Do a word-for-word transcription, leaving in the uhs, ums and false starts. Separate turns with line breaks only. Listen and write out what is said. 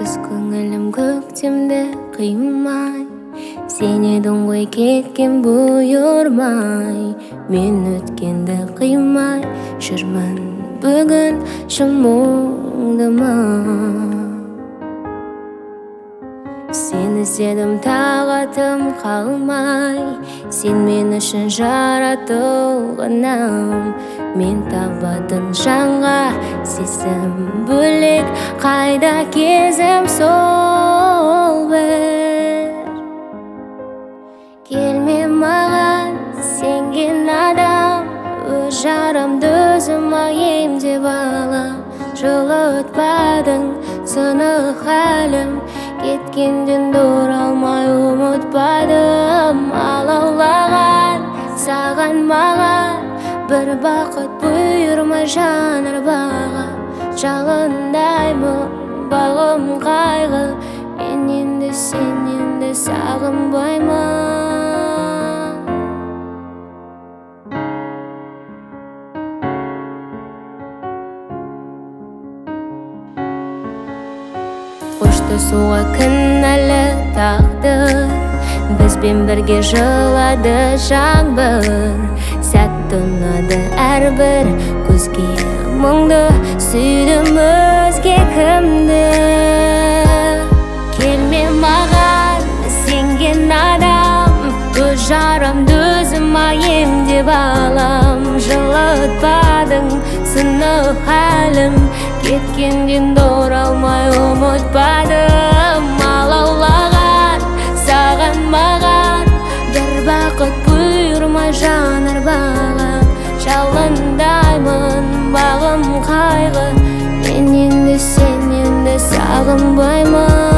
күз көңілім көктемді қимай, сен едің ғой кеткен бұйырмай. Мен өткенді қимай жүрмін бүгін шын мұңдыма. Сені іздедім тағатым қалмай, сен мен үшін жаратылғанам. Мен табатын жанға сезім бөлек, қайда кезім сол бір. Келме маған сенген адам, өз жарамды өзіме емдеп алам. Жылытпадың сынық хәлім, кеткенден оралмай ұмытпадым. Алаулаған саған маған бір бақыт бұйырмай жанар баға. Жалындаймын бағым қайғы, мен енді сен енді сағынбаймын. Қоштасуға кінәлі тағдыр, бізбен бірге жылады жаңбыр. Сәтті ұнады әрбір көзге мұңды, сүйдім өзге кімді. Келме маған сенген адам, өз жарамды өзіме емдеп алам. Жылытпадың сынық хәлім, кеткенден оралмай ұмытпадым. Алаулаған саған маған бір бақыт бұйырмай жанар бағам. Жалындаймын бағым қайғы, мен енді сен енді сағынбаймын.